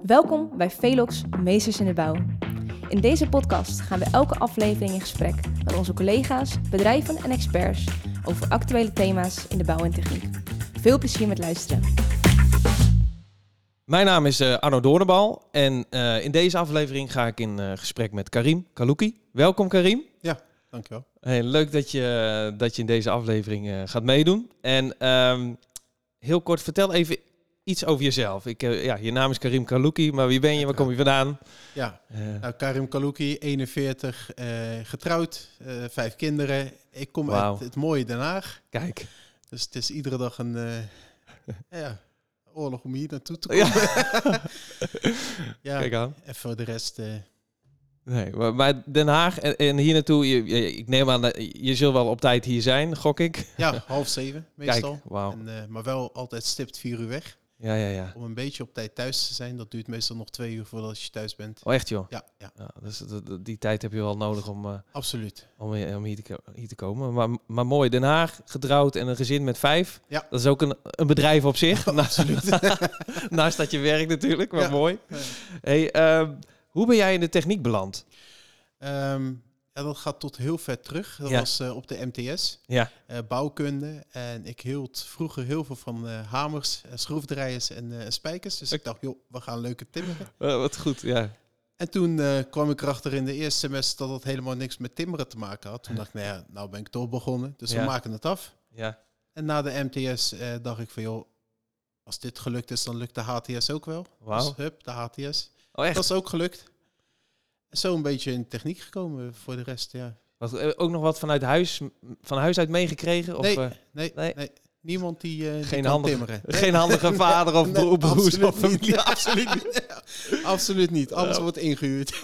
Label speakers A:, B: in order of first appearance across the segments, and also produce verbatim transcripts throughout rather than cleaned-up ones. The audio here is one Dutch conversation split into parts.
A: Welkom bij Velox Meesters in de Bouw. In deze podcast gaan we elke aflevering in gesprek met onze collega's, bedrijven en experts over actuele thema's in de bouw en techniek. Veel plezier met luisteren.
B: Mijn naam is uh, Arno Doornbal en uh, in deze aflevering ga ik in uh, gesprek met Karim Kalouki. Welkom Karim.
C: Ja, dankjewel.
B: Hey, leuk dat je, uh, dat je in deze aflevering uh, gaat meedoen. En um, heel kort, vertel even iets over jezelf. Ik, uh, ja, je naam is Karim Kalouki, maar wie ben je? Waar kom je vandaan?
C: Ja,
B: Uh,
C: nou, Karim Kalouki, eenenveertig, uh, getrouwd, uh, vijf kinderen. Ik kom
B: Wauw.
C: uit het mooie Den Haag.
B: Kijk.
C: Dus het is iedere dag een uh, ja, oorlog om hier naartoe te komen.
B: Ja.
C: Ja,
B: Kijk aan.
C: en voor de rest... Uh,
B: Nee, maar, maar Den Haag en, en hier naartoe, je, je, ik neem aan dat je zult wel op tijd hier zijn, gok ik.
C: ja, half zeven meestal.
B: Kijk, wauw.
C: En, uh, maar wel altijd stipt vier uur weg.
B: Ja, ja, ja.
C: Om een beetje op tijd thuis te zijn. Dat duurt meestal nog twee uur voordat je thuis bent.
B: Oh, echt joh?
C: Ja, ja.
B: Ja, dus die, die tijd heb je wel nodig om, uh,
C: Absoluut.
B: om, om hier, te, hier te komen. Maar, maar mooi, Den Haag, getrouwd en een gezin met vijf.
C: Ja.
B: Dat is ook een, een bedrijf op zich.
C: Absoluut.
B: Naast dat je werkt natuurlijk, maar
C: Ja.
B: mooi.
C: Ja.
B: Hey, uh, hoe ben jij in de techniek beland?
C: Um, ja, dat gaat tot heel ver terug. Dat
B: Ja.
C: was uh, op de M T S,
B: Ja.
C: uh, bouwkunde. En ik hield vroeger heel veel van uh, hamers, uh, schroefdraaiers en uh, spijkers. Dus ik dacht, joh, we gaan leuke timmeren.
B: Uh, wat goed, ja.
C: En toen uh, kwam ik erachter in de eerste semester dat het helemaal niks met timmeren te maken had. Toen dacht ik, nou ja, nou ben ik toch begonnen. Dus
B: Ja.
C: we maken het af.
B: Ja.
C: En na de M T S uh, dacht ik van, joh, als dit gelukt is, dan lukt de H T S ook wel.
B: Wauw.
C: Dus hup, de H T S.
B: Oh, echt?
C: Dat is ook gelukt. Zo een beetje in techniek gekomen voor de rest, ja.
B: Wat, uh, ook nog wat vanuit huis, van huis uit meegekregen? Of,
C: Nee,
B: uh,
C: nee,
B: nee?
C: nee. Niemand die, uh, die
B: geen,
C: kan
B: handige,
C: timmeren. Nee.
B: geen handige vader of
C: Nee,
B: broer, broers
C: absoluut
B: of familie?
C: niet. absoluut niet. Absoluut niet. Alles
B: Ja.
C: wordt ingehuurd.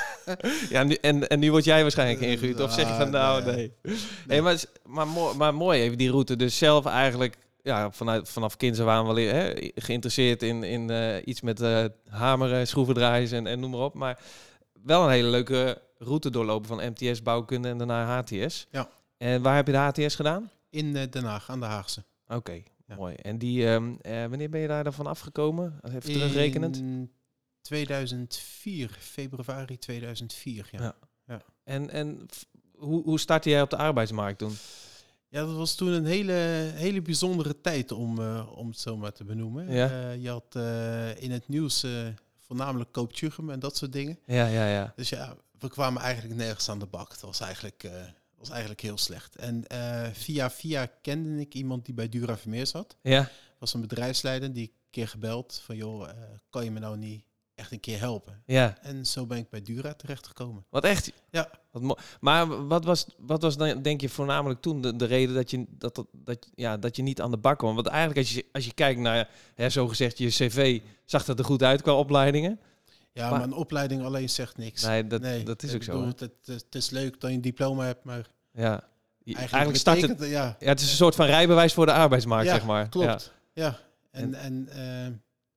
B: Ja, nu, en, en nu word jij waarschijnlijk ingehuurd. Of zeg je van nou,
C: nee.
B: nee.
C: Nee.
B: Hey, maar, maar, mooi, maar mooi even die route. Dus zelf eigenlijk ja, vanuit, vanaf kinds af aan wel hè, geïnteresseerd in, in uh, iets met uh, hameren, schroevendraaiers en, en noem maar op. Maar wel een hele leuke route doorlopen van M T S bouwkunde en daarna H T S.
C: Ja.
B: En waar heb je de H T S gedaan?
C: In uh, Den Haag, aan de Haagse.
B: Oké, okay,
C: Ja.
B: mooi. En die, um, uh, wanneer ben je daar dan van afgekomen? Even terugrekenend.
C: In tweeduizend vier, februari tweeduizend vier, ja.
B: Ja.
C: Ja.
B: En, en f- hoe, hoe startte jij op de arbeidsmarkt toen?
C: Ja, dat was toen een hele, hele bijzondere tijd om, uh, om het zo maar te benoemen.
B: Ja.
C: Uh, je had uh, in het nieuws uh, voornamelijk Koop Tjuchem en dat soort dingen.
B: Ja, ja, ja.
C: Dus ja, we kwamen eigenlijk nergens aan de bak. Dat was eigenlijk, uh, was eigenlijk heel slecht. En uh, via via kende ik iemand die bij Dura Vermeer zat.
B: Ja,
C: Was een bedrijfsleider die een keer gebeld van joh, uh, kan je me nou niet echt een keer helpen?
B: ja.
C: En zo ben ik bij Dura terechtgekomen.
B: Wat echt?
C: Ja.
B: Wat mo- maar wat was, wat was dan, denk je, voornamelijk toen de, de reden dat je, dat, dat, dat, ja, dat je niet aan de bak kwam? Want eigenlijk als je, als je kijkt naar, hè, zogezegd, je cv, zag dat er goed uit qua opleidingen?
C: Ja,
B: Maar-
C: maar een opleiding alleen zegt niks.
B: Nee, dat,
C: Nee,
B: dat is
C: ik
B: ook zo.
C: bedoel,
B: hè?
C: Het, het, het is leuk dat je een diploma hebt, maar
B: Ja. Je-
C: eigenlijk,
B: Eigenlijk start het,
C: betekent ja,
B: ja, het is een soort van rijbewijs voor de arbeidsmarkt,
C: ja,
B: zeg maar.
C: klopt. Ja,
B: En-
C: en, en uh,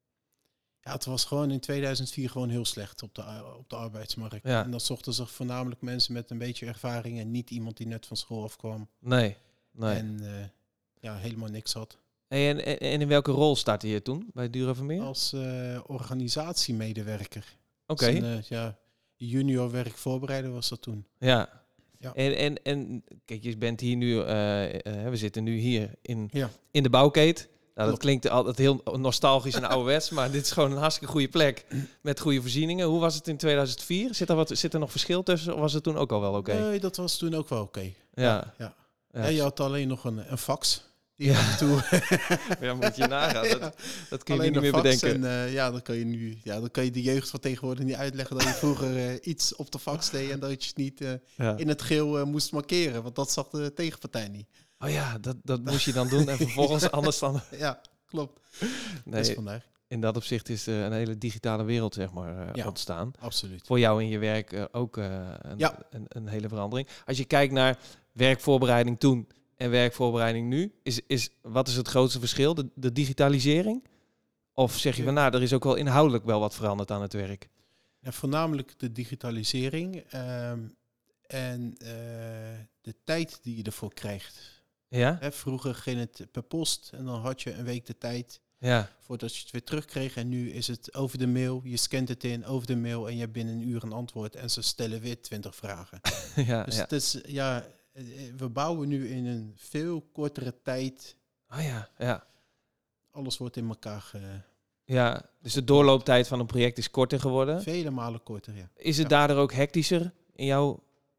C: ja, het was gewoon in tweeduizend vier gewoon heel slecht op de, op de arbeidsmarkt.
B: Ja.
C: En dan zochten zich voornamelijk mensen met een beetje ervaring en niet iemand die net van school afkwam
B: Ja. Nee, nee.
C: en uh, ja, helemaal niks had.
B: Hey, en, en, en in welke rol startte je toen bij Dura Vermeer? Oké.
C: Als uh, organisatiemedewerker. Als een, uh, ja, junior werkvoorbereider was dat toen.
B: Ja.
C: Ja.
B: En, en, en kijk, je bent hier nu, uh, uh, we zitten nu hier in,
C: Ja.
B: in de bouwkeet. Nou, dat
C: Klopt.
B: klinkt altijd heel nostalgisch en ouderwets, maar dit is gewoon een hartstikke goede plek met goede voorzieningen. Hoe was het in tweeduizend vier? Zit er, wat, zit er nog verschil tussen of was het toen ook al wel oké?
C: Nee, dat was toen ook wel oké.
B: Ja.
C: Ja, ja.
B: Ja.
C: Ja, je had alleen nog een, een fax. Die
B: Ja.
C: af en toe
B: Ja, moet je nagaan.
C: Ja.
B: Dat, dat kun je
C: alleen
B: niet meer
C: een fax.
B: bedenken.
C: En uh, ja, dan kan je nu, ja, dan kan je de jeugd van tegenwoordig niet uitleggen dat je vroeger uh, iets op de fax deed en dat je het niet uh,
B: Ja.
C: in het geel uh, moest markeren, want dat zag de tegenpartij niet.
B: Oh ja, dat, dat moest je dan doen en vervolgens anders dan...
C: Ja, klopt.
B: Nee,
C: Dus vandaar.
B: in dat opzicht is uh, een hele digitale wereld zeg maar uh,
C: Ja.
B: ontstaan.
C: Absoluut.
B: Voor jou in je werk uh, ook uh, een,
C: Ja.
B: een, een hele verandering. Als je kijkt naar werkvoorbereiding toen en werkvoorbereiding nu, is, is, wat is het grootste verschil? De, de digitalisering? Of zeg je van nou, er is ook wel inhoudelijk wel wat veranderd aan het werk?
C: Ja, voornamelijk de digitalisering um, en uh, de tijd die je ervoor krijgt.
B: Ja?
C: Hè, vroeger ging het per post en dan had je een week de tijd
B: Ja.
C: Voordat je het weer terugkreeg. En nu is het over de mail. Je scant het in over de mail. En je hebt binnen een uur een antwoord. En ze stellen weer twintig vragen.
B: ja,
C: Dus
B: ja.
C: het is, ja, we bouwen nu in een veel kortere tijd.
B: Oh ja, ja.
C: Alles wordt in elkaar ge...
B: Ja, dus de doorlooptijd van een project is korter geworden.
C: Vele malen korter, ja.
B: Is het
C: Ja.
B: daardoor ook hectischer in jouw,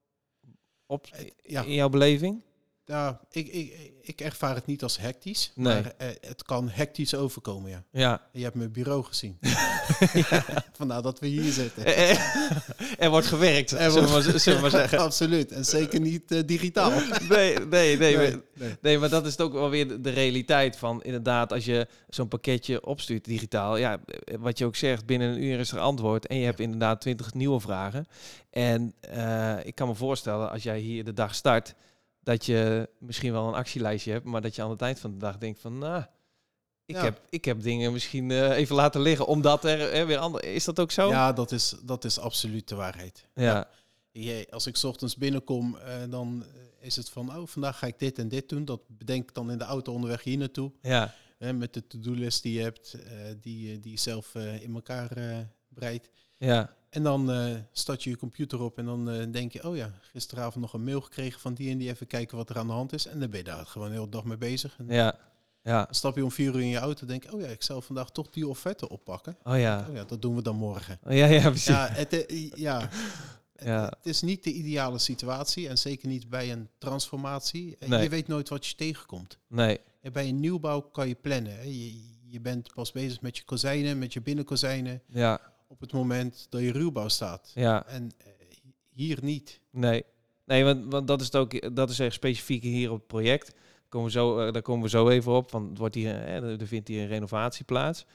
B: op,
C: Ja.
B: in jouw beleving?
C: Ja, ik, ik, ik ervaar het niet als hectisch.
B: Nee.
C: Maar eh, het kan hectisch overkomen, ja.
B: Ja.
C: Je hebt mijn bureau gezien. Vandaar dat we hier zitten.
B: Er wordt gewerkt,
C: Er
B: zullen,
C: wordt-
B: we maar, zullen we maar zeggen.
C: Absoluut. En zeker niet eh, digitaal.
B: Nee, nee, nee,
C: Nee,
B: maar,
C: nee.
B: nee, maar dat is ook wel weer de, de realiteit van inderdaad, als je zo'n pakketje opstuurt digitaal, ja, wat je ook zegt, binnen een uur is er antwoord en je hebt inderdaad twintig nieuwe vragen. En uh, ik kan me voorstellen, als jij hier de dag start, dat je misschien wel een actielijstje hebt, maar dat je aan het eind van de dag denkt van, nou, ik,
C: Ja.
B: heb, ik heb dingen misschien uh, even laten liggen, omdat er uh, weer andere... Is dat ook zo?
C: Ja, dat is, dat is absoluut de waarheid.
B: Ja.
C: Je, als ik 's ochtends binnenkom, uh, dan is het van, oh, vandaag ga ik dit en dit doen. Dat bedenk ik dan in de auto onderweg hier naartoe.
B: Ja.
C: Hè, met de to-do-list die je hebt, uh, die, die je zelf uh, in elkaar uh, breidt.
B: Ja.
C: En dan uh, start je je computer op en dan uh, denk je, oh ja, gisteravond nog een mail gekregen van die en die, even kijken wat er aan de hand is. En dan ben je daar gewoon de hele dag mee bezig. En
B: Ja. Ja.
C: dan stap je om vier uur in je auto en denk je, oh ja, ik zal vandaag toch die offerte oppakken.
B: Oh ja.
C: Oh ja, dat doen we dan morgen.
B: Oh, ja, ja, precies.
C: Ja, het, uh, ja.
B: Ja.
C: Het, het is niet de ideale situatie en zeker niet bij een transformatie.
B: Nee.
C: Je weet nooit wat je tegenkomt.
B: Nee.
C: En bij een nieuwbouw kan je plannen. Hè. Je, je bent pas bezig met je kozijnen, met je binnenkozijnen,
B: Ja.
C: op het moment dat je ruwbouw staat.
B: Ja.
C: En uh, hier niet.
B: Nee. Nee, want, want dat is het ook, dat is echt specifiek hier op het project. Komen we zo, uh, daar komen we zo even op. Want het wordt hier, eh, er vindt hier een renovatie plaats.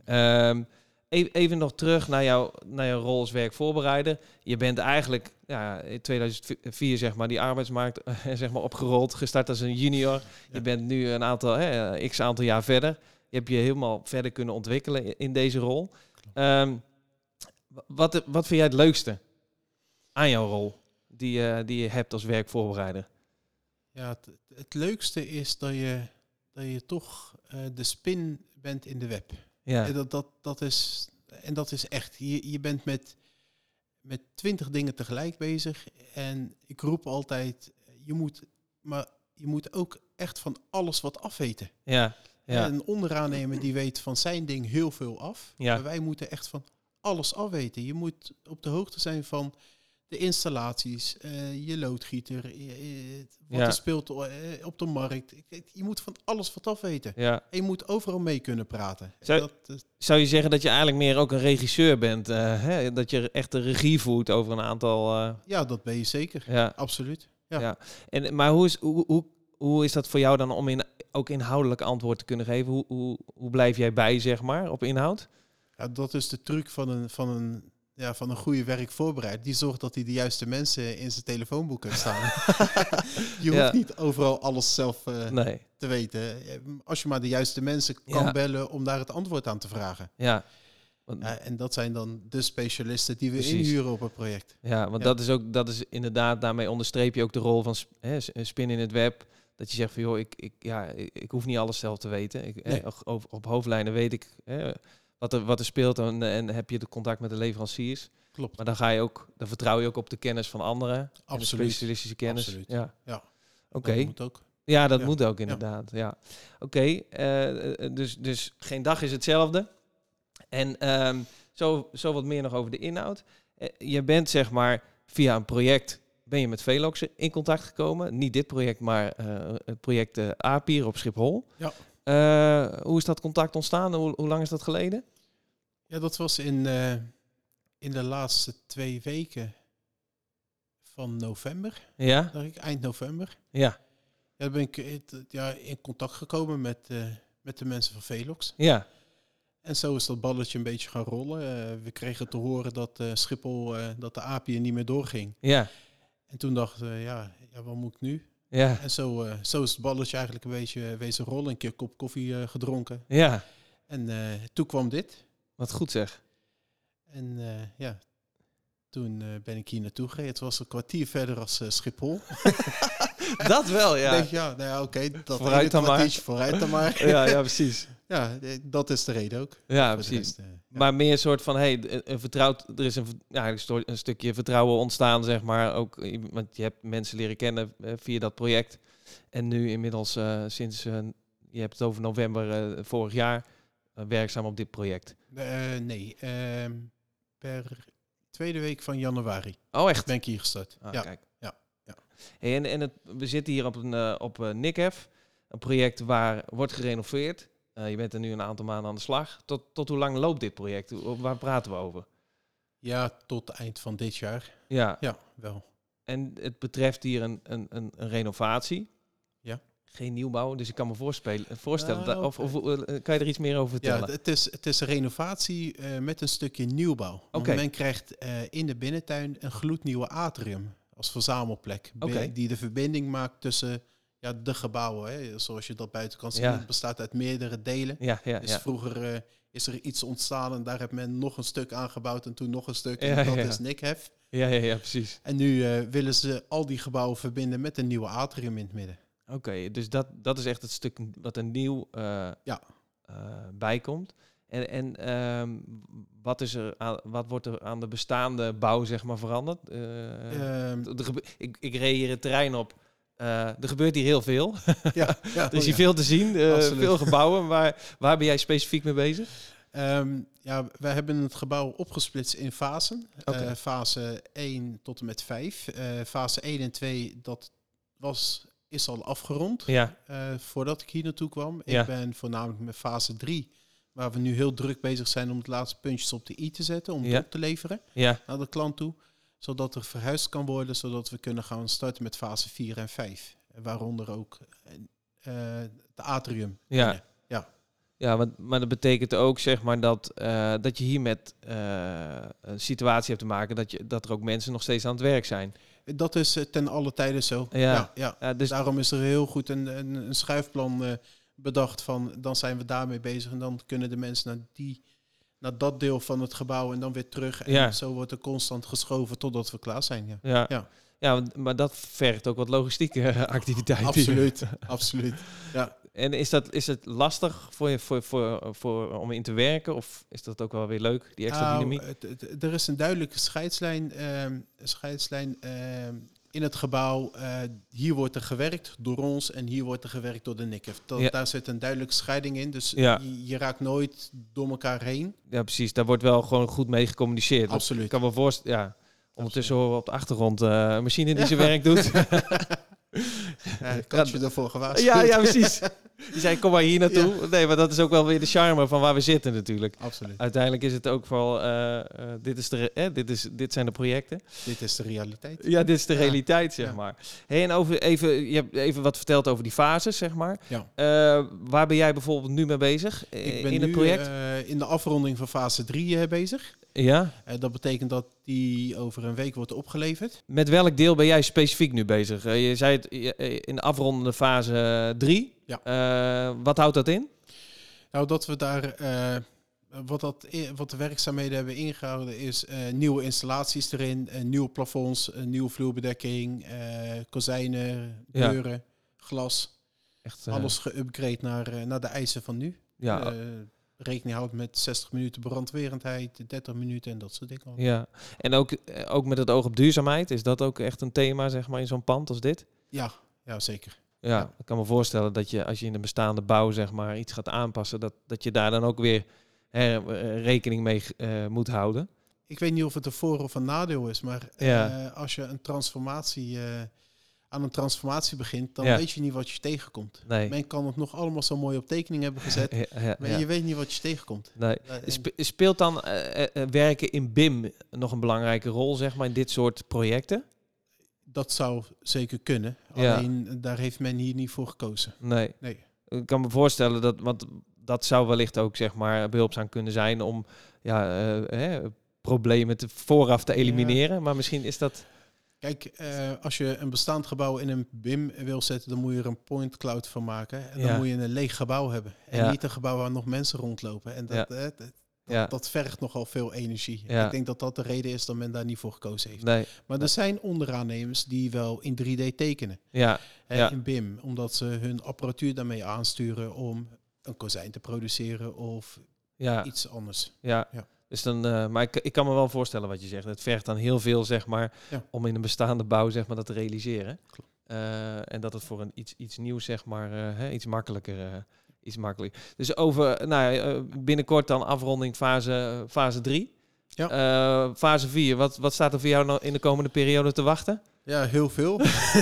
B: Um, even, even nog terug naar, jou, naar jouw rol als werkvoorbereider. Je bent eigenlijk ja, in tweeduizend vier zeg maar die arbeidsmarkt uh, zeg maar opgerold, gestart als een junior. Ja. Je bent nu een aantal, eh, x aantal jaar verder. Je hebt je helemaal verder kunnen ontwikkelen in, in deze rol. Um, wat, wat vind jij het leukste aan jouw rol die, uh, die je hebt als werkvoorbereider?
C: Ja, het, het leukste is dat je, dat je toch uh, de spin bent in de web.
B: Ja.
C: En dat, dat, dat is, en dat is echt, je, je bent met, met twintig dingen tegelijk bezig. En ik roep altijd, je moet, maar je moet ook echt van alles wat afweten.
B: Ja. Ja.
C: En een onderaannemer die weet van zijn ding heel veel af.
B: Ja.
C: Maar wij moeten echt van alles afweten. Je moet op de hoogte zijn van de installaties, uh, je loodgieter, uh, wat
B: ja.
C: er speelt uh, op de markt. Je moet van alles wat afweten.
B: Ja.
C: En je moet overal mee kunnen praten.
B: Zou,
C: dat, uh,
B: zou je zeggen dat je eigenlijk meer ook een regisseur bent? Uh, hè? Dat je echt de regie voert over een aantal... Uh...
C: Ja, dat ben je zeker.
B: Ja.
C: Absoluut. Ja.
B: Ja. En, maar hoe is, hoe, hoe, hoe is dat voor jou dan om in, ook inhoudelijk antwoord te kunnen geven? Hoe, hoe, hoe blijf jij bij, zeg maar, op inhoud?
C: Ja, dat is de truc van een... Van een Ja, van een goede werkvoorbereider. Die zorgt dat hij de juiste mensen in zijn telefoonboek heeft staan. Je hoeft
B: ja.
C: niet overal alles zelf uh,
B: nee.
C: te weten. Als je maar de juiste mensen kan
B: ja.
C: bellen om daar het antwoord aan te vragen.
B: Ja.
C: Want, ja, en dat zijn dan de specialisten die we
B: precies.
C: inhuren op het project.
B: Ja, want
C: ja.
B: dat is ook, dat is inderdaad, daarmee onderstreep je ook de rol van hè, spin in het web. Dat je zegt van joh, ik, ik, ja, ik, ik hoef niet alles zelf te weten. Ik, nee. hè, op, op hoofdlijnen weet ik hè, wat, er, wat er speelt en, en heb je de contact met de leveranciers.
C: Klopt.
B: Maar dan ga je ook, dan vertrouw je ook op de kennis van anderen.
C: Absoluut.
B: En de specialistische kennis.
C: Absoluut.
B: Ja.
C: Ja.
B: Oké. Okay.
C: Dat moet ook.
B: Ja, dat
C: ja.
B: moet ook inderdaad. Ja. ja. Oké. Okay. Uh, dus, dus geen dag is hetzelfde. En um, zo, zo wat meer nog over de inhoud. Uh, je bent zeg maar via een project ben je met Velox in contact gekomen. Niet dit project, maar uh, het project uh, Apier op Schiphol.
C: Ja.
B: Uh, hoe is dat contact ontstaan? Hoe, hoe lang is dat geleden?
C: Ja, dat was in, uh, in de laatste twee weken van november.
B: Ja.
C: Dacht ik, eind november.
B: Ja.
C: Ja, dan ben ik ja, in contact gekomen met, uh, met de mensen van Velox.
B: Ja.
C: En zo is dat balletje een beetje gaan rollen. Uh, we kregen te horen dat uh, Schiphol, uh, dat de Apier niet meer doorging.
B: Ja.
C: En toen dachten we, ja, ja, wat moet ik nu?
B: Ja.
C: En zo, uh, zo is het balletje eigenlijk een beetje wezen rollen. Een keer een kop koffie uh, gedronken.
B: Ja.
C: En uh, toen kwam dit.
B: Wat goed zeg.
C: En uh, ja, toen uh, ben ik hier naartoe gereden. Het was een kwartier verder als uh, Schiphol.
B: Dat wel, ja.
C: Denk je, ja, nou ja, oké, dat
B: Vooruit
C: ene
B: dan maar.
C: kwartiertje vooruit dan maar.
B: Ja, ja, precies.
C: Ja, dat is de reden ook.
B: Ja,
C: Voor de
B: precies.
C: rest, eh, ja.
B: Maar meer een soort van, hey, een, een vertrouwd, er is een, ja, een sto- een stukje vertrouwen ontstaan, zeg maar. Ook, eh, want je hebt mensen leren kennen eh, via dat project. En nu inmiddels eh, sinds, eh, je hebt het over november eh, vorig jaar, eh, werkzaam op dit project.
C: Eh, nee, ehm, per tweede week van januari
B: Oh, echt?
C: ben ik hier gestart.
B: Ah,
C: ja.
B: kijk.
C: ja, ja.
B: Hey, en en het, we zitten hier op een uh, op uh, N I C H E F, een project waar wordt gerenoveerd. Uh, je bent er nu een aantal maanden aan de slag. Tot, tot hoe lang loopt dit project? Hoe- Waar praten we over?
C: Ja, tot eind van dit jaar.
B: Ja,
C: Ja, wel.
B: en het betreft hier een, een, een, een renovatie.
C: Ja.
B: Geen nieuwbouw, dus ik kan me voorspelen, voorstellen.
C: Nou,
B: dat- of, of uh, kan je er iets meer over
C: Ja,
B: vertellen?
C: het is, het is een renovatie eh, met een stukje nieuwbouw. Want
B: Oké.
C: men krijgt eh, in de binnentuin een gloednieuwe atrium als verzamelplek. be-
B: Oké.
C: Die de verbinding maakt tussen ja, de gebouwen. Hè. Zoals je dat buiten kan zien.
B: Ja.
C: Het bestaat uit meerdere delen.
B: Ja, ja,
C: Dus
B: ja.
C: vroeger eh, is er iets ontstaan en daar heeft men nog een stuk aangebouwd en toen nog een stuk.
B: Ja,
C: en dat
B: ja.
C: is N I C H E F.
B: Ja, ja, ja, precies.
C: En nu eh, willen ze al die gebouwen verbinden met een nieuwe atrium in het midden.
B: Oké, dus dat, dat is echt het stuk wat er nieuw uh,
C: Ja.
B: uh, bij komt. En, en ehm, wat, is er aan, wat wordt er aan de bestaande bouw zeg maar veranderd? Uh,
C: Ehm,
B: er gebe- ik, ik reed hier het terrein op. Uh, er gebeurt hier heel veel.
C: ja, ja,
B: Er is
C: oh
B: hier
C: ja.
B: veel te zien, uh,
C: Absoluut.
B: veel gebouwen. Waar, waar ben jij specifiek mee bezig?
C: Um, ja, we hebben het gebouw opgesplitst in fasen.
B: Oké.
C: Uh, fase één tot en met vijf. Uh, fase één en twee, dat was, is al afgerond
B: Ja,
C: uh, voordat ik hier naartoe kwam.
B: Ja.
C: Ik ben voornamelijk met fase drie, waar we nu heel druk bezig zijn om de laatste puntjes op de i te zetten, om
B: Ja.
C: het op te leveren
B: ja,
C: naar de klant toe. Zodat er verhuisd kan worden, zodat we kunnen gaan starten met fase vier en vijf. Waaronder ook uh, de atrium.
B: ja.
C: binnen. Ja.
B: Ja, want, maar dat betekent ook zeg maar dat, uh, dat je hier met uh, een situatie hebt te maken dat, je, dat er ook mensen nog steeds aan het werk zijn.
C: Dat is uh, ten alle tijden zo.
B: Ja.
C: Ja, ja.
B: Ja, dus
C: Daarom is er heel goed een, een, een schuifplan uh, bedacht van, dan zijn we daarmee bezig en dan kunnen de mensen naar, die, naar dat deel van het gebouw en dan weer terug. En
B: Ja.
C: zo wordt er constant geschoven totdat we klaar zijn. Ja.
B: ja,
C: Ja.
B: ja, want- maar dat vergt ook wat logistieke uh, activiteiten.
C: Absoluut, absoluut. Ja.
B: En is dat is het lastig voor je voor, voor, voor, om in te werken? Of is dat ook wel weer leuk, die extra
C: Nou,
B: dynamiek?
C: het- het- er is een duidelijke scheidslijn, ehm, een scheidslijn ehm, in het gebouw. Uh, hier wordt er gewerkt door ons en hier wordt er gewerkt door de N I C H E F. Dat,
B: Ja.
C: Daar zit een duidelijke scheiding in. Dus
B: Ja.
C: je, je raakt nooit door elkaar heen.
B: Ja, precies. Daar wordt wel gewoon goed mee gecommuniceerd. Want
C: Absoluut.
B: Ik kan me voorstellen, ja. Ondertussen horen we op de achtergrond uh, een machine die zijn werk doet.
C: Ja, ik had je ervoor gewaarschuwd.
B: Ja, ja, precies. Die zei, kom maar hier naartoe. Nee, maar dat is ook wel weer de charme van waar we zitten natuurlijk.
C: Absoluut.
B: Uiteindelijk is het ook wel, uh, uh, dit, is de, eh, dit, is, dit zijn de projecten.
C: Dit is de realiteit.
B: Ja, dit is de
C: Ja.
B: realiteit, zeg
C: Ja.
B: maar. Hey, en over even, je hebt even wat verteld over die fases, zeg maar.
C: Ja.
B: Uh, waar ben jij bijvoorbeeld nu mee bezig uh,
C: Ik ben
B: in
C: nu
B: het project?
C: uh, in de afronding van fase drie uh, bezig.
B: Ja.
C: Uh, dat betekent dat die over een week wordt opgeleverd.
B: Met welk deel ben jij specifiek nu bezig? Uh, je zei het uh, in de afrondende fase drie.
C: Ja.
B: Uh, wat houdt dat in?
C: Nou, dat we daar... Uh, wat, dat, wat de werkzaamheden hebben ingehouden is uh, nieuwe installaties erin, uh, nieuwe plafonds, uh, nieuwe vloerbedekking, uh, kozijnen,
B: Ja.
C: deuren, glas.
B: Echt, uh,
C: Alles geüpgrade naar, uh, naar de eisen van nu.
B: Ja.
C: Uh, rekening houdt met zestig minuten brandwerendheid, dertig minuten en dat soort dingen.
B: Ja, en ook, uh, ook met het oog op duurzaamheid. Is dat ook echt een thema, zeg maar, in zo'n pand als dit?
C: Ja, ja zeker.
B: Ja,
C: Ja.
B: ik kan me voorstellen dat je als je in de bestaande bouw zeg maar iets gaat aanpassen, dat, dat je daar dan ook weer hè, rekening mee uh, moet houden.
C: Ik weet niet of het een voor- of een nadeel is, maar
B: Ja.
C: uh, als je een transformatie, uh, aan een transformatie begint, dan
B: Ja.
C: weet je niet wat je tegenkomt.
B: Nee.
C: Men kan het nog allemaal zo mooi op tekening hebben gezet,
B: Ja, ja,
C: maar
B: ja.
C: je weet niet wat je tegenkomt.
B: Nee.
C: Uh, en-
B: Spe- Speelt dan uh, uh, werken in B I M nog een belangrijke rol, zeg maar, in dit soort projecten?
C: Dat zou zeker kunnen.
B: Ja.
C: Alleen daar heeft men hier niet voor gekozen.
B: Nee.
C: Nee.
B: Ik kan me voorstellen dat, want dat zou wellicht ook zeg maar behulpzaam kunnen zijn om ja, uh, hè, problemen te, vooraf te elimineren. Maar misschien is dat.
C: Kijk, uh, als je een bestaand gebouw in een B I M wil zetten, dan moet je er een point cloud van maken. En dan
B: Ja.
C: moet je een leeg gebouw hebben. En
B: Ja.
C: niet een gebouw waar nog mensen rondlopen. En dat,
B: Ja.
C: uh, dat, Dat,
B: ja.
C: dat vergt nogal veel energie.
B: Ja.
C: Ik denk dat dat de reden is dat men daar niet voor gekozen heeft.
B: Nee.
C: Maar er zijn onderaannemers die wel in drie D tekenen.
B: Ja.
C: Hè,
B: Ja.
C: in B I M. Omdat ze hun apparatuur daarmee aansturen om een kozijn te produceren of
B: Ja.
C: iets anders.
B: Ja.
C: Ja.
B: Dus dan, uh, maar ik, ik kan me wel voorstellen wat je zegt. Het vergt dan heel veel, zeg maar,
C: Ja.
B: om in een bestaande bouw, zeg maar, dat te realiseren.
C: Klopt.
B: Uh, en dat het voor een iets, iets nieuws, zeg maar, uh, hè, iets makkelijker, uh, iets makkelijker. Dus over, nou, uh, binnenkort dan afronding fase, fase drie.
C: Ja.
B: Uh, fase vier, wat, wat staat er voor jou nou in de komende periode te wachten?
C: Ja, heel veel.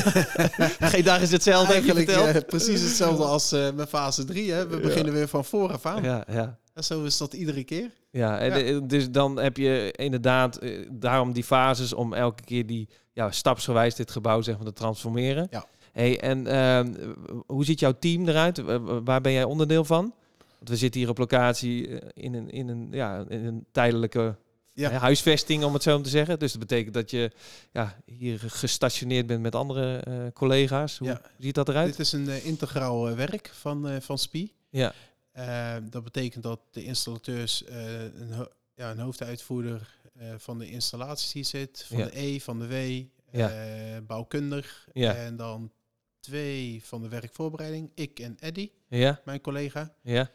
B: Geen dag is hetzelfde, heb je
C: Eigenlijk
B: verteld?
C: uh, precies hetzelfde als uh, met fase drie. Hè. We
B: Ja.
C: beginnen weer van vooraf aan.
B: Ja, ja.
C: En zo is dat iedere keer.
B: Ja, en
C: Ja.
B: de- dus dan heb je inderdaad uh, daarom die fases om elke keer die ja, stapsgewijs dit gebouw, zeg maar, te transformeren.
C: Ja.
B: Hey, en uh, hoe ziet jouw team eruit? Uh, waar ben jij onderdeel van? Want we zitten hier op locatie uh, in een, in een, ja, in een tijdelijke
C: Ja.
B: uh, huisvesting, om het zo te zeggen. Dus dat betekent dat je ja, hier gestationeerd bent met andere uh, collega's. Hoe
C: Ja.
B: ziet dat eruit?
C: Dit is een uh, integraal uh, werk van, uh, van S P I.
B: Ja,
C: Uh, dat betekent dat de installateurs uh, een, ho- ja, een hoofduitvoerder uh, van de installaties hier zit, van
B: Ja.
C: de E, van de W,
B: Ja.
C: uh, bouwkundig
B: Ja.
C: en dan twee van de werkvoorbereiding, ik en Eddy,
B: ja,
C: mijn collega.
B: ja,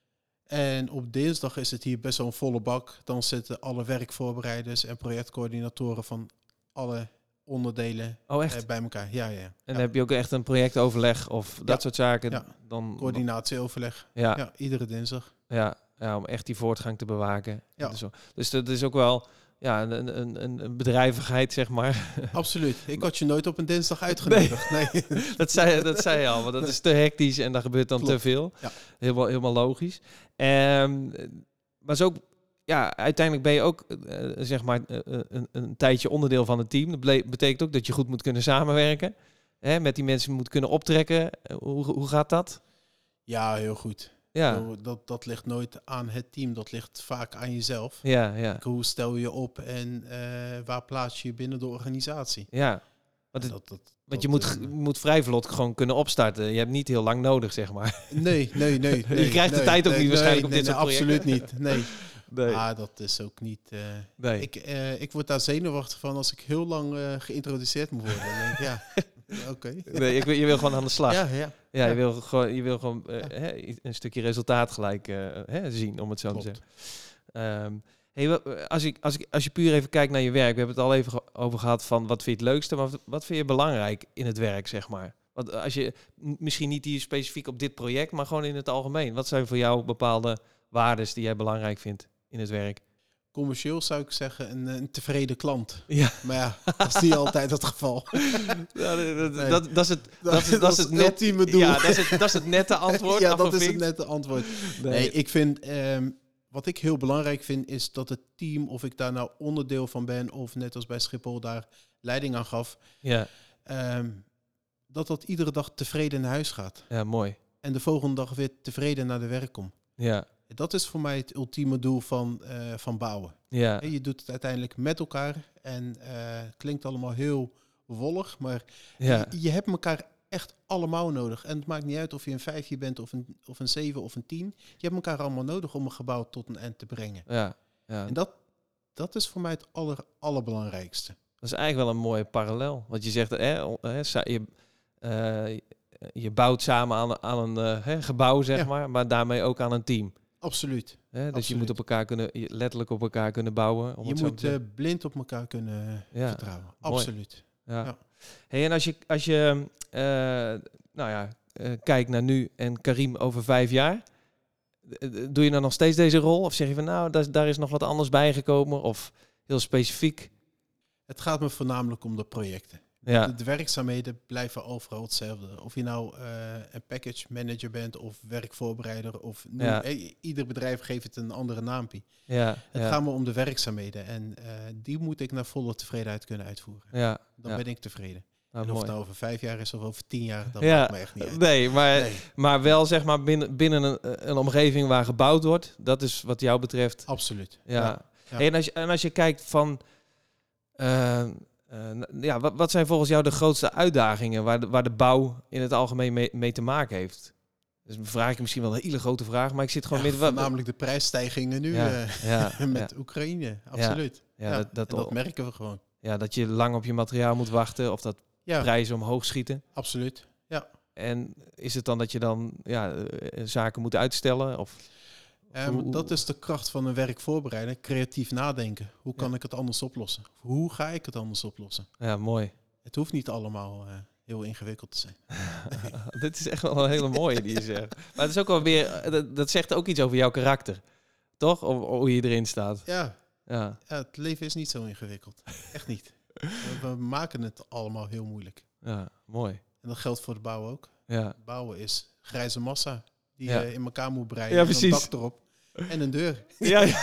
C: En op dinsdag is het hier best wel een volle bak. Dan zitten alle werkvoorbereiders en projectcoördinatoren van alle onderdelen
B: Oh, echt?
C: uh, bij elkaar. Ja, ja.
B: En
C: ja.
B: dan heb je ook echt een projectoverleg of dat
C: Ja.
B: soort zaken?
C: Ja.
B: Dan,
C: Coördinatieoverleg.
B: ja,
C: Ja, iedere dinsdag.
B: ja, ja, om echt die voortgang te bewaken.
C: Ja.
B: En zo. Dus dat is ook wel ja, een, een, een, een bedrijvigheid, zeg maar.
C: Absoluut. Ik had je nooit op een dinsdag uitgenodigd. Nee.
B: dat, zei, dat zei je al, want dat is te hectisch en daar gebeurt dan
C: Klopt.
B: te veel.
C: Ja.
B: Helemaal, helemaal logisch. Um, maar zo ook, ja, uiteindelijk ben je ook uh, zeg maar uh, een, een tijdje onderdeel van het team. Dat ble- betekent ook dat je goed moet kunnen samenwerken. Hè, met die mensen moet kunnen optrekken. Uh, hoe, hoe gaat dat?
C: Ja, heel goed.
B: Ja,
C: Yo, Dat, dat ligt nooit aan het team. Dat ligt vaak aan jezelf.
B: ja, ja.
C: Hoe stel je op en uh, waar plaats je je binnen de organisatie?
B: ja. Want, het,
C: Dat, dat,
B: want je
C: dat,
B: moet,
C: uh,
B: g- je moet vrij vlot gewoon kunnen opstarten. Je hebt niet heel lang nodig, zeg maar.
C: Nee, nee, nee. nee
B: Je krijgt de
C: nee,
B: tijd ook
C: nee,
B: niet waarschijnlijk
C: nee,
B: op dit
C: nee,
B: soort
C: nee, absoluut niet. Nee.
B: Nee.
C: Ah, dat is ook niet... Uh,
B: nee.
C: ik, uh, ik word daar zenuwachtig van als ik heel lang uh, geïntroduceerd moet worden. Dan denk ik, ja, oké. Okay.
B: nee ik, wil- je wil gewoon aan de slag.
C: Ja, ja.
B: Ja,
C: Ja.
B: je wil gewoon, je wil gewoon uh,
C: Ja.
B: hè, een stukje resultaat gelijk uh, hè, zien, om het zo
C: Klopt.
B: te zeggen. Um, hey, wa- als, ik, als, ik, als je puur even kijkt naar je werk, we hebben het al even ge- over gehad van wat vind je het leukste, maar wat, wat vind je belangrijk in het werk, zeg maar? Want als je m- misschien niet hier specifiek op dit project, maar gewoon in het algemeen, wat zijn voor jou bepaalde waardes die jij belangrijk vindt in het werk?
C: Commercieel zou ik zeggen een, een tevreden klant.
B: Ja,
C: Maar ja, dat is niet altijd het geval.
B: ja dat, dat,
C: Nee.
B: dat, dat is het, dat is, dat is het net,
C: ultieme doel.
B: ja, dat is het, dat is het nette antwoord.
C: Ja, dat is het
B: afgevinkt.
C: nette antwoord.
B: Nee.
C: Nee, ik vind, um, wat ik heel belangrijk vind, is dat het team, of ik daar nou onderdeel van ben, of net als bij Schiphol daar leiding aan gaf,
B: Ja,
C: um, dat dat iedere dag tevreden naar huis gaat.
B: ja, mooi.
C: En de volgende dag weer tevreden naar de werk komt.
B: Ja,
C: Dat is voor mij het ultieme doel van, uh, van bouwen.
B: ja,
C: He, je doet het uiteindelijk met elkaar en uh, het klinkt allemaal heel wollig, maar
B: ja.
C: je, je hebt elkaar echt allemaal nodig. En het maakt niet uit of je een vijfje bent of een, of een zeven of een tien. Je hebt elkaar allemaal nodig om een gebouw tot een eind te brengen.
B: Ja, ja.
C: En dat, dat is voor mij het aller, allerbelangrijkste.
B: Dat is eigenlijk wel een mooie parallel. Want je zegt, hè, o- hè, sa- je, uh, je bouwt samen aan, aan een uh, hè, gebouw, zeg
C: Ja.
B: maar, maar daarmee ook aan een team.
C: Absoluut.
B: Hè? Dus je
C: Absoluut.
B: moet op elkaar kunnen, je letterlijk op elkaar kunnen bouwen. Om
C: Je
B: het zo
C: moet
B: te
C: uh,
B: zeggen.
C: blind op elkaar kunnen
B: Ja,
C: vertrouwen.
B: mooi.
C: Absoluut.
B: Ja.
C: ja.
B: Hey, en als je, als je uh, nou ja, uh, kijkt naar nu en Karim over vijf jaar, uh, doe je dan nog steeds deze rol? Of zeg je van nou, daar, daar is nog wat anders bijgekomen? Of heel specifiek?
C: Het gaat me voornamelijk om de projecten.
B: Ja.
C: De, de werkzaamheden blijven overal hetzelfde. Of je nou uh, een package manager bent of werkvoorbereider. Of noem,
B: Ja.
C: eh, ieder bedrijf geeft het een andere naampje.
B: Ja,
C: Het
B: ja,
C: gaat me om de werkzaamheden. En uh, die moet ik naar volle tevredenheid kunnen uitvoeren.
B: ja,
C: Dan
B: ja.
C: ben ik tevreden.
B: Nou,
C: en of
B: mooi.
C: het nou over vijf jaar is of over tien jaar, dat
B: Ja,
C: maakt me echt niet uit.
B: Nee, maar,
C: Nee,
B: maar wel zeg maar binnen, binnen een, een omgeving waar gebouwd wordt. Dat is wat jou betreft.
C: absoluut.
B: Ja.
C: Ja. Ja.
B: Hey, en, als je, en als je kijkt van... Uh, uh, ja, wat, wat zijn volgens jou de grootste uitdagingen waar de, waar de bouw in het algemeen mee, mee te maken heeft? Dus dan vraag ik je misschien wel een hele grote vraag, maar ik zit gewoon
C: Ja,
B: midden...
C: namelijk de prijsstijgingen nu
B: Ja,
C: uh,
B: ja,
C: met
B: ja.
C: Oekraïne, absoluut.
B: Ja,
C: Ja,
B: dat, dat,
C: en dat merken we gewoon.
B: Ja, dat je lang op je materiaal moet wachten of dat
C: Ja,
B: prijzen omhoog schieten.
C: absoluut. Ja.
B: En is het dan dat je dan ja, uh, zaken moet uitstellen? Of
C: Um,
B: hoe-
C: dat is de kracht van een werk voorbereiden. Creatief nadenken. Hoe kan
B: Ja.
C: ik het anders oplossen? Hoe ga ik het anders oplossen?
B: Ja, mooi.
C: Het hoeft niet allemaal uh, heel ingewikkeld te zijn.
B: Dit is echt wel een hele mooie die je zegt. Maar het is ook wel weer, dat, dat zegt ook iets over jouw karakter. Toch? Of, hoe je erin staat.
C: Ja,
B: Ja,
C: ja, het leven is niet zo ingewikkeld. Echt niet. We, we maken het allemaal heel moeilijk.
B: ja, mooi.
C: En dat geldt voor de bouw ook.
B: Ja,
C: Bouwen is grijze massa die
B: Ja.
C: je in elkaar moet breien.
B: Ja,
C: en een
B: precies.
C: dak erop. En een deur.
B: ja, ja.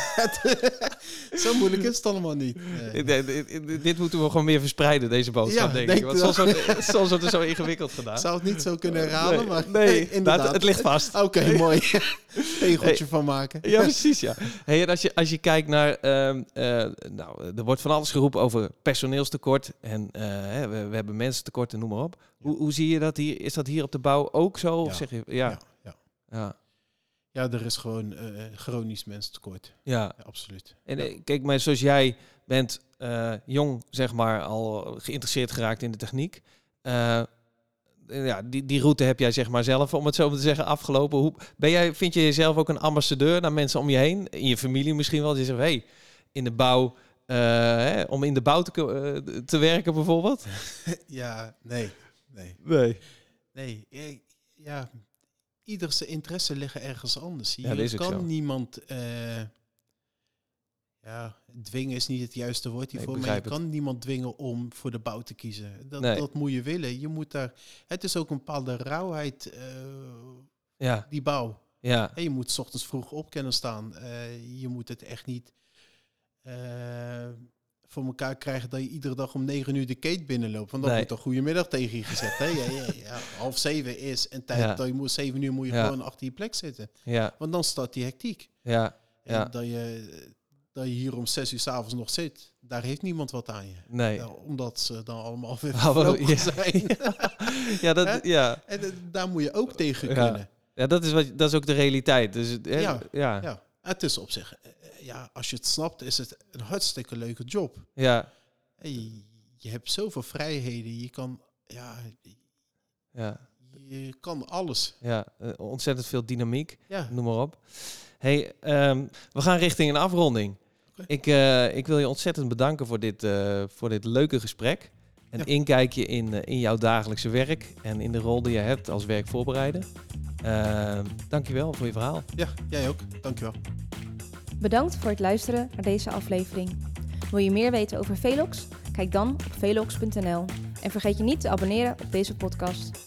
C: Zo moeilijk is het allemaal niet. Nee.
B: Dit, dit- dit moeten we gewoon meer verspreiden, deze boodschap,
C: Ja,
B: denk
C: denk
B: ik. Want
C: wel.
B: soms wordt, soms wordt het zo ingewikkeld gedaan.
C: Ik zou het niet zo kunnen herhalen,
B: nee,
C: maar
B: nee,
C: inderdaad.
B: nou, het ligt vast.
C: Oké, mooi. Tegeltje
B: Hey.
C: van maken.
B: Ja, precies, ja. Hey, en als, je, als je kijkt naar... ehm, eh, nou, er wordt van alles geroepen over personeelstekort. En eh, hè, we, we hebben mensentekort en noem maar op. Hoe, hoe zie je dat hier? Is dat hier op de bouw ook zo? Of
C: Ja.
B: zeg je... Ja,
C: Ja,
B: ja,
C: ja.
B: ja.
C: Ja, er is gewoon uh, chronisch mensentekort.
B: ja.
C: Ja, absoluut.
B: En
C: Ja.
B: eh, kijk, maar zoals jij bent eh, jong, zeg maar, al geïnteresseerd geraakt in de techniek. Eh, ja, die, die route heb jij, zeg maar, zelf, om het zo maar te zeggen, afgelopen. Hoe, ben jij, vind je jezelf ook een ambassadeur naar mensen om je heen? In je familie misschien wel? Die zeggen, hey, in de bouw, uh, hè, om in de bouw te, uh, te werken bijvoorbeeld?
C: Ja, nee. Nee.
B: Nee.
C: Nee. eh, Ja, ieder zijn interesse liggen ergens anders. Je
B: Ja, dat is ook
C: kan
B: zo.
C: niemand... Uh, ja, dwingen is niet het juiste woord
B: Nee, ik
C: hiervoor, maar je
B: begrijp het.
C: kan niemand dwingen om voor de bouw te kiezen. Dat,
B: Nee.
C: dat moet je willen. Je moet daar... Het is ook een bepaalde rauwheid, uh,
B: Ja,
C: die bouw.
B: ja,
C: En je moet 's ochtends vroeg op kunnen staan. Uh, je moet het echt niet uh, voor elkaar krijgen dat je iedere dag om negen uur de kate binnenloopt. Want dan
B: Nee.
C: wordt een goedemiddag tegen je gezet. Hè? Ja, ja, ja. Half zeven is en tijd
B: Ja.
C: dat je moet, zeven uur moet je
B: Ja.
C: gewoon achter je plek zitten.
B: ja,
C: Want dan start die hectiek.
B: ja,
C: En
B: ja.
C: dat, je, dat je hier om zes uur 's avonds nog zit, daar heeft niemand wat aan je.
B: Nee.
C: Ja, omdat ze dan allemaal weer
B: Ah, wel,
C: vervlogen
B: ja.
C: zijn.
B: Ja, dat,
C: Hè?
B: ja.
C: En uh, daar moet je ook tegen
B: Ja.
C: kunnen.
B: Ja, dat is, wat, dat is ook de realiteit. Dus, het- hè,
C: Ja.
B: ja,
C: Ja, het is op zich, eh, ja, als je het snapt, is het een hartstikke leuke job.
B: ja,
C: En je, je hebt zoveel vrijheden, je kan, ja,
B: ja,
C: je kan alles.
B: ja. Eh, ontzettend veel dynamiek,
C: Ja,
B: noem maar op. Hey, ehm, we gaan richting een afronding.
C: Oké.
B: Ik, eh, ik wil je ontzettend bedanken voor dit, eh, voor dit leuke gesprek. Een
C: Ja.
B: inkijkje in, eh, in jouw dagelijkse werk en in de rol die je hebt als werkvoorbereider. Uh, dankjewel voor je verhaal.
C: ja, jij ook. Dankjewel.
A: Bedankt voor het luisteren naar deze aflevering. Wil je meer weten over Velox? Kijk dan op velox punt n l. En vergeet je niet te abonneren op deze podcast.